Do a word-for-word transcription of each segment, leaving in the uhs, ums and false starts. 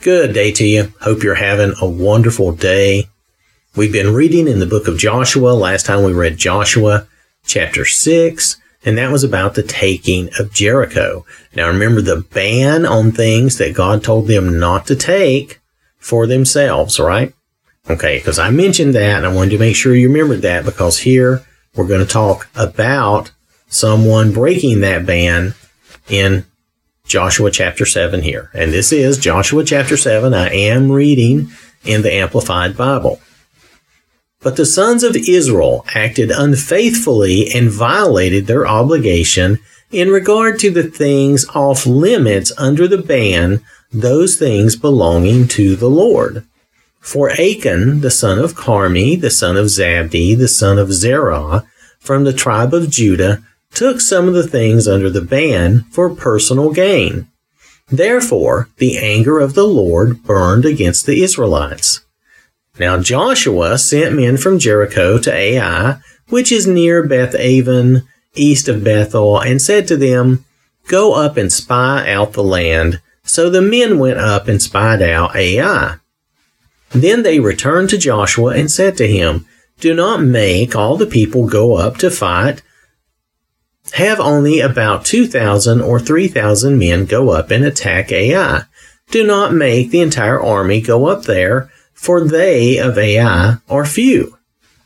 Good day to you. Hope you're having a wonderful day. We've been reading in the book of Joshua. Last time we read Joshua chapter six, and that was about the taking of Jericho. Now remember the ban on things that God told them not to take for themselves, right? Okay, because I mentioned that, and I wanted to make sure you remembered that, because here we're going to talk about someone breaking that ban in Joshua chapter seven here. And this is Joshua chapter seven. I am reading in the Amplified Bible. But the sons of Israel acted unfaithfully and violated their obligation in regard to the things off limits under the ban, those things belonging to the Lord. For Achan, the son of Carmi, the son of Zabdi, the son of Zerah, from the tribe of Judah, took some of the things under the ban for personal gain. Therefore, the anger of the Lord burned against the Israelites. Now Joshua sent men from Jericho to Ai, which is near Beth-aven, east of Bethel, and said to them, Go up and spy out the land. So the men went up and spied out Ai. Then they returned to Joshua and said to him, Do not make all the people go up to fight. Have only about two thousand or three thousand men go up and attack Ai. Do not make the entire army go up there, for they of Ai are few.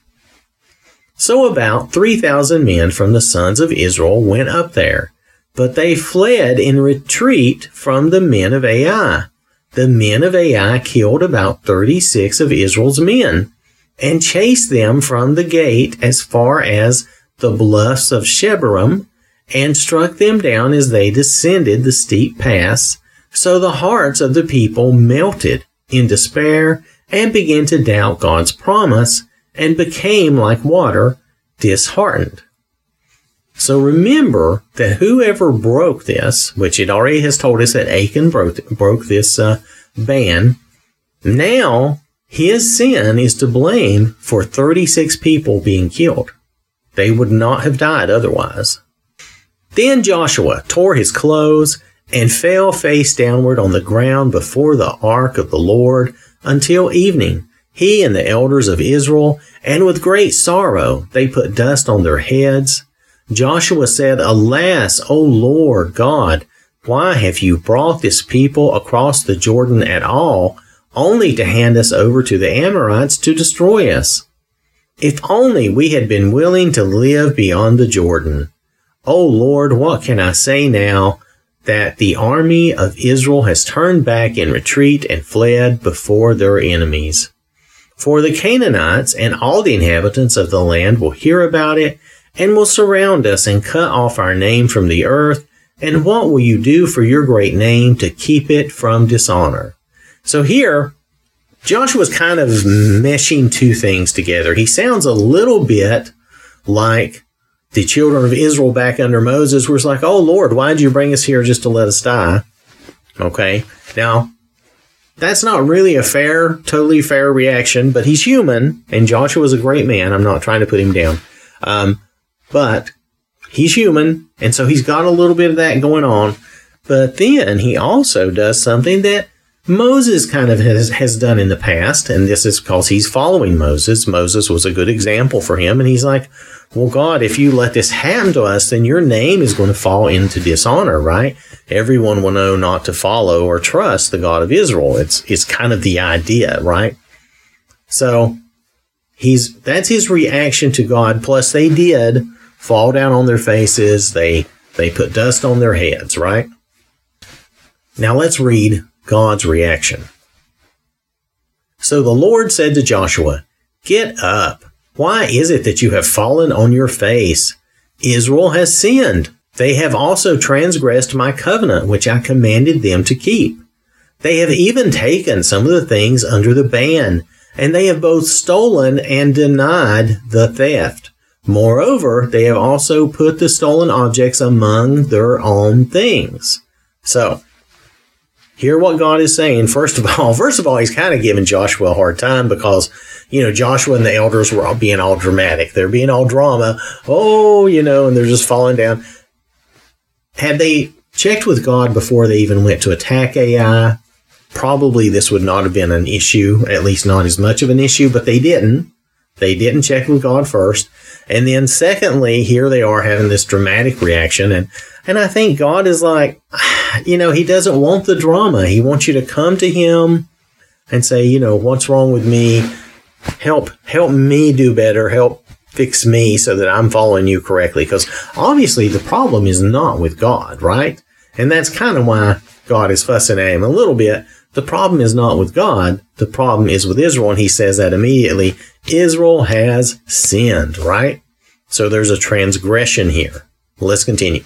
So about three thousand men from the sons of Israel went up there, but they fled in retreat from the men of Ai. The men of Ai killed about thirty-six of Israel's men, and chased them from the gate as far as the bluffs of Shebarim, and struck them down as they descended the steep pass. So the hearts of the people melted in despair and began to doubt God's promise, and became like water, disheartened. So remember that whoever broke this, which it already has told us that Achan broke, broke this uh, ban, now his sin is to blame for thirty-six people being killed. They would not have died otherwise. Then Joshua tore his clothes and fell face downward on the ground before the ark of the Lord until evening, he and the elders of Israel, and with great sorrow they put dust on their heads. Joshua said, Alas, O Lord God, why have you brought this people across the Jordan at all, only to hand us over to the Amorites to destroy us? If only we had been willing to live beyond the Jordan. O Lord, what can I say now that the army of Israel has turned back in retreat and fled before their enemies? For the Canaanites and all the inhabitants of the land will hear about it, and will surround us and cut off our name from the earth. And what will you do for your great name to keep it from dishonor? So here, Joshua's kind of meshing two things together. He sounds a little bit like the children of Israel back under Moses, where it's like, oh Lord, why did you bring us here just to let us die? Okay, now, that's not really a fair, totally fair reaction, but he's human, and Joshua's a great man. I'm not trying to put him down. Um, but he's human, and so he's got a little bit of that going on. But then he also does something that Moses kind of has, has done in the past, and this is because he's following Moses. Moses was a good example for him, and he's like, well, God, if you let this happen to us, then your name is going to fall into dishonor, right? Everyone will know not to follow or trust the God of Israel. It's it's kind of the idea, right? So he's that's his reaction to God. Plus, they did fall down on their faces. They they put dust on their heads, right? Now let's read God's reaction. So the Lord said to Joshua, Get up. Why is it that you have fallen on your face? Israel has sinned. They have also transgressed my covenant, which I commanded them to keep. They have even taken some of the things under the ban, and they have both stolen and denied the theft. Moreover, they have also put the stolen objects among their own things. So, hear what God is saying. First of all, first of all, he's kind of giving Joshua a hard time because, you know, Joshua and the elders were all being all dramatic. They're being all drama. Oh, you know, and they're just falling down. Had they checked with God before they even went to attack Ai? probably this would not have been an issue, at least not as much of an issue, but they didn't. They didn't check with God first. And then secondly, here they are having this dramatic reaction. And, and I think God is like, you know, he doesn't want the drama. He wants you to come to him and say, you know, what's wrong with me? Help, help me do better. Help fix me so that I'm following you correctly. Because obviously the problem is not with God, right? And that's kind of why God is fussing at him a little bit. The problem is not with God. The problem is with Israel. And he says that immediately. Israel has sinned, right? So there's a transgression here. Let's continue.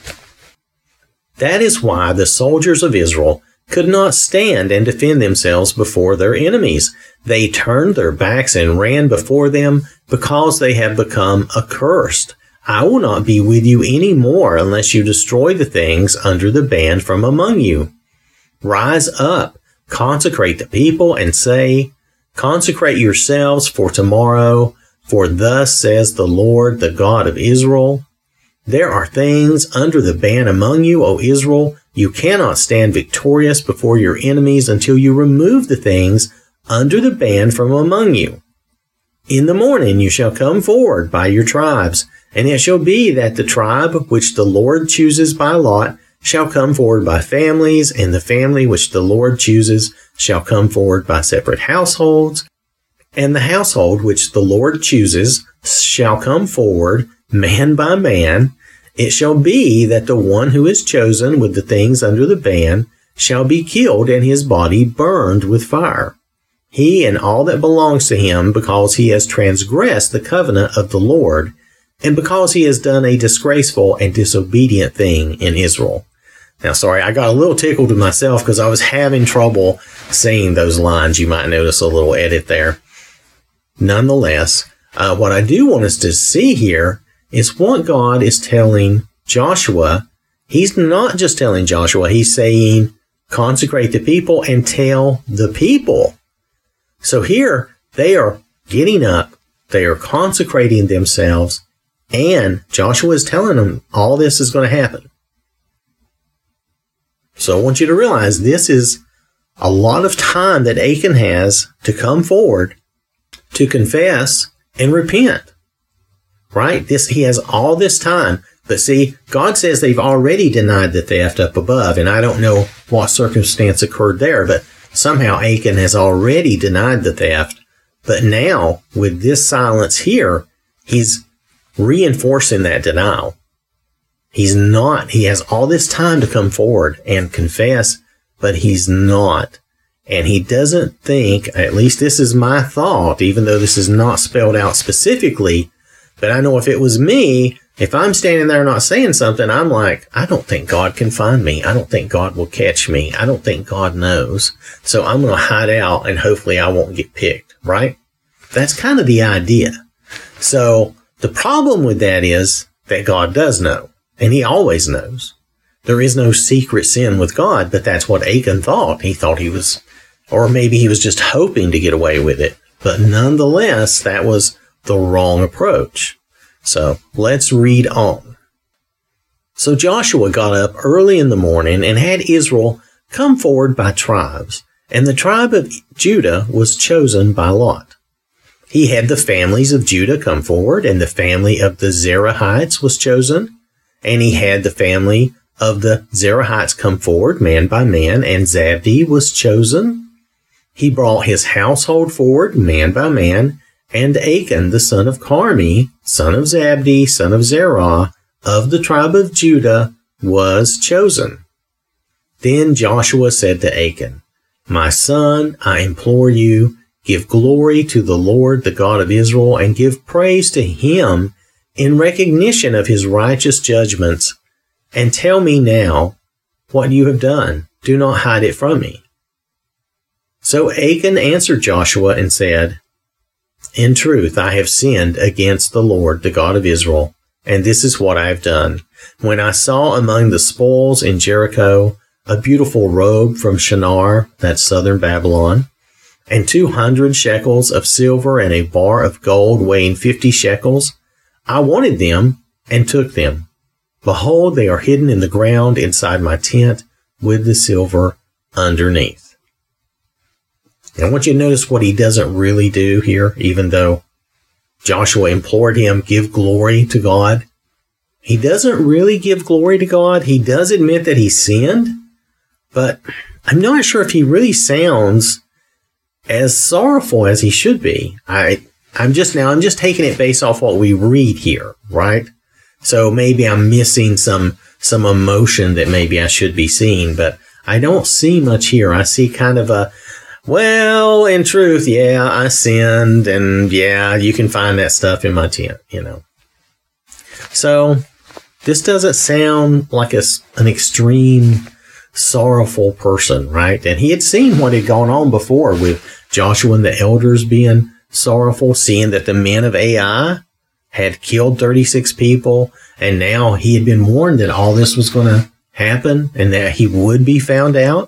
That is why the soldiers of Israel could not stand and defend themselves before their enemies. They turned their backs and ran before them because they have become accursed. I will not be with you any more unless you destroy the things under the ban from among you. Rise up, consecrate the people, and say, consecrate yourselves for tomorrow, for thus says the Lord, the God of Israel. There are things under the ban among you, O Israel. You cannot stand victorious before your enemies until you remove the things under the ban from among you. In the morning you shall come forward by your tribes, and it shall be that the tribe which the Lord chooses by lot shall come forward by families, and the family which the Lord chooses shall come forward by separate households, and the household which the Lord chooses shall come forward man by man. It shall be that the one who is chosen with the things under the ban shall be killed, and his body burned with fire, he and all that belongs to him, because he has transgressed the covenant of the Lord, and because he has done a disgraceful and disobedient thing in Israel. Now, sorry, I got a little tickled with myself because I was having trouble saying those lines. You might notice a little edit there. Nonetheless, uh, what I do want us to see here is what God is telling Joshua. He's not just telling Joshua, he's saying, consecrate the people and tell the people. So here they are getting up, they are consecrating themselves, and Joshua is telling them all this is going to happen. So I want you to realize this is a lot of time that Achan has to come forward to confess and repent. Right? This, he has all this time. But see, God says they've already denied the theft up above, and I don't know what circumstance occurred there, but somehow Achan has already denied the theft. But now, with this silence here, he's reinforcing that denial. He's not, he has all this time to come forward and confess, but he's not. And he doesn't think, at least this is my thought, even though this is not spelled out specifically, but I know if it was me, if I'm standing there not saying something, I'm like, I don't think God can find me. I don't think God will catch me. I don't think God knows. So I'm going to hide out and hopefully I won't get picked, right? That's kind of the idea. So the problem with that is that God does know, and he always knows. There is no secret sin with God, but that's what Achan thought. He thought he was, or maybe he was just hoping to get away with it. But nonetheless, that was the wrong approach. So let's read on. So Joshua got up early in the morning and had Israel come forward by tribes, and the tribe of Judah was chosen by lot. He had the families of Judah come forward, and the family of the Zerahites was chosen, and he had the family of the Zerahites come forward man by man, and Zabdi was chosen. He brought his household forward man by man, and Achan, the son of Carmi, son of Zabdi, son of Zerah, of the tribe of Judah, was chosen. Then Joshua said to Achan, My son, I implore you, give glory to the Lord, the God of Israel, and give praise to him in recognition of his righteous judgments, and tell me now what you have done. Do not hide it from me. So Achan answered Joshua and said, In truth, I have sinned against the Lord, the God of Israel, and this is what I have done. When I saw among the spoils in Jericho a beautiful robe from Shinar, that's southern Babylon, and two hundred shekels of silver and a bar of gold weighing fifty shekels, I wanted them and took them. Behold, they are hidden in the ground inside my tent with the silver underneath. And I want you to notice what he doesn't really do here, even though Joshua implored him, give glory to God. He doesn't really give glory to God. He does admit that he sinned, but I'm not sure if he really sounds as sorrowful as he should be. I, I'm just now, I'm just taking it based off what we read here, right? So maybe I'm missing some, some emotion that maybe I should be seeing, but I don't see much here. I see kind of a, well, in truth, yeah, I sinned, and yeah, you can find that stuff in my tent, you know. So this doesn't sound like a, an extreme, sorrowful person, right? And he had seen what had gone on before with Joshua and the elders being sorrowful, seeing that the men of Ai had killed thirty-six people, and now he had been warned that all this was going to happen and that he would be found out.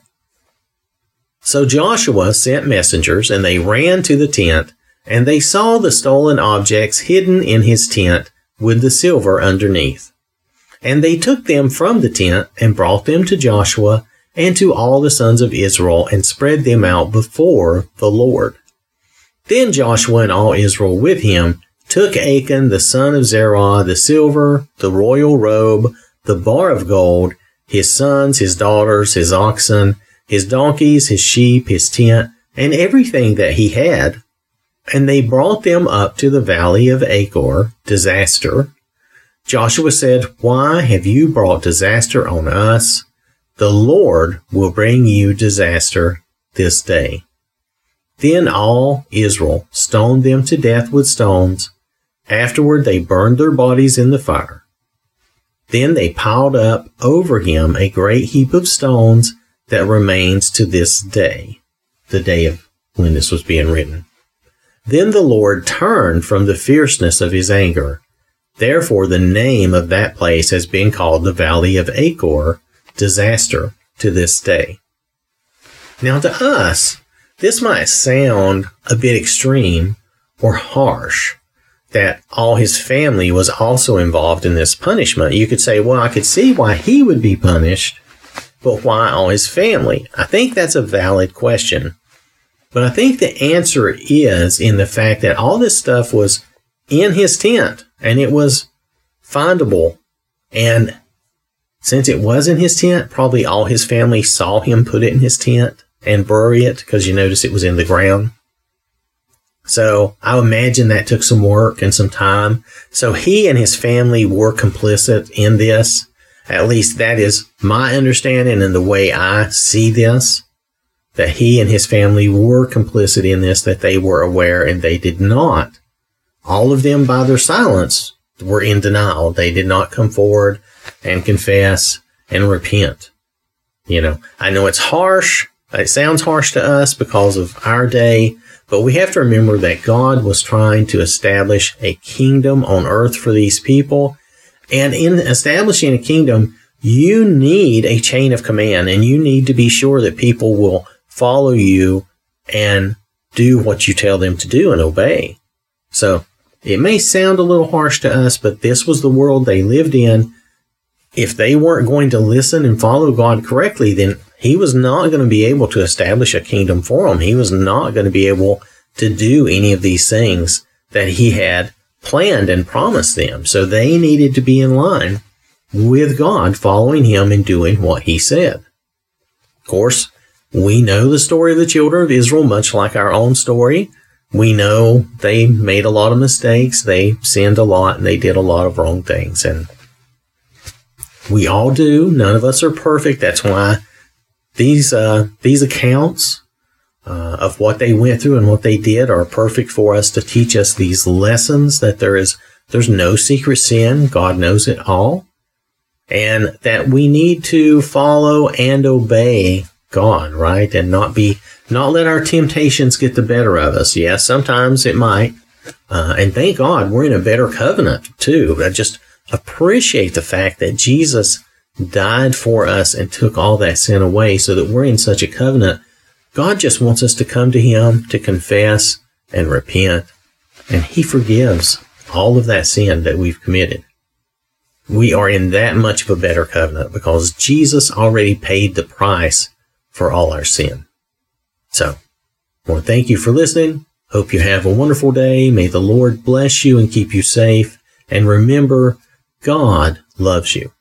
So Joshua sent messengers, and they ran to the tent, and they saw the stolen objects hidden in his tent with the silver underneath. And they took them from the tent and brought them to Joshua and to all the sons of Israel and spread them out before the Lord. Then Joshua and all Israel with him took Achan the son of Zerah, the silver, the royal robe, the bar of gold, his sons, his daughters, his oxen, his donkeys, his sheep, his tent, and everything that he had. And they brought them up to the valley of Achor, disaster. Joshua said, why have you brought disaster on us? The Lord will bring you disaster this day. Then all Israel stoned them to death with stones. Afterward they burned their bodies in the fire. Then they piled up over him a great heap of stones that remains to this day, the day of when this was being written. Then the Lord turned from the fierceness of his anger. Therefore the name of that place has been called the Valley of Achor, disaster, to this day. Now to us, this might sound a bit extreme or harsh, that all his family was also involved in this punishment. You could say, well, I could see why he would be punished, but why all his family? I think that's a valid question. But I think the answer is in the fact that all this stuff was in his tent, and it was findable. And since it was in his tent, probably all his family saw him put it in his tent and bury it, because you notice it was in the ground. So I imagine that took some work and some time. So he and his family were complicit in this. At least that is my understanding and the way I see this, that he and his family were complicit in this, that they were aware, and they did not. All of them, by their silence, were in denial. They did not come forward and confess and repent. You know, I know it's harsh. It sounds harsh to us because of our day, but we have to remember that God was trying to establish a kingdom on earth for these people. And in establishing a kingdom, you need a chain of command, and you need to be sure that people will follow you and do what you tell them to do and obey. So it may sound a little harsh to us, but this was the world they lived in. If they weren't going to listen and follow God correctly, then he was not going to be able to establish a kingdom for them. He was not going to be able to do any of these things that he had planned and promised them. So they needed to be in line with God, following him and doing what he said. Of course, we know the story of the children of Israel, much like our own story. We know they made a lot of mistakes. They sinned a lot, and they did a lot of wrong things. And we all do. None of us are perfect. That's why these uh, these accounts uh, of what they went through and what they did are perfect for us to teach us these lessons, that there is there's no secret sin. God knows it all. And that we need to follow and obey God, right? And not be, not let our temptations get the better of us. Yes, sometimes it might. Uh, and thank God we're in a better covenant too. I just appreciate the fact that Jesus died for us and took all that sin away, so that we're in such a covenant. God just wants us to come to him, to confess and repent, and he forgives all of that sin that we've committed. We are in that much of a better covenant because Jesus already paid the price for all our sin. So I want to thank you for listening. Hope you have a wonderful day. May the Lord bless you and keep you safe. And remember, God loves you.